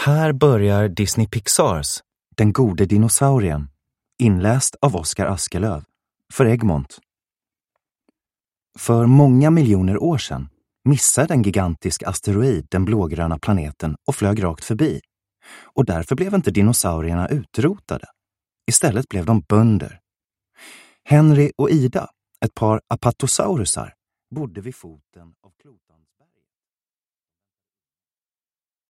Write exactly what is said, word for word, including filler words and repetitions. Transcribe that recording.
Här börjar Disney Pixars Den gode dinosaurien, inläst av Oskar Askelöv, för Egmont. För många miljoner år sedan missade en gigantisk asteroid den blågröna planeten och flög rakt förbi. Och därför blev inte dinosaurierna utrotade. Istället blev de bönder. Henry och Ida, ett par apatosaurusar, bodde vid foten av klotans...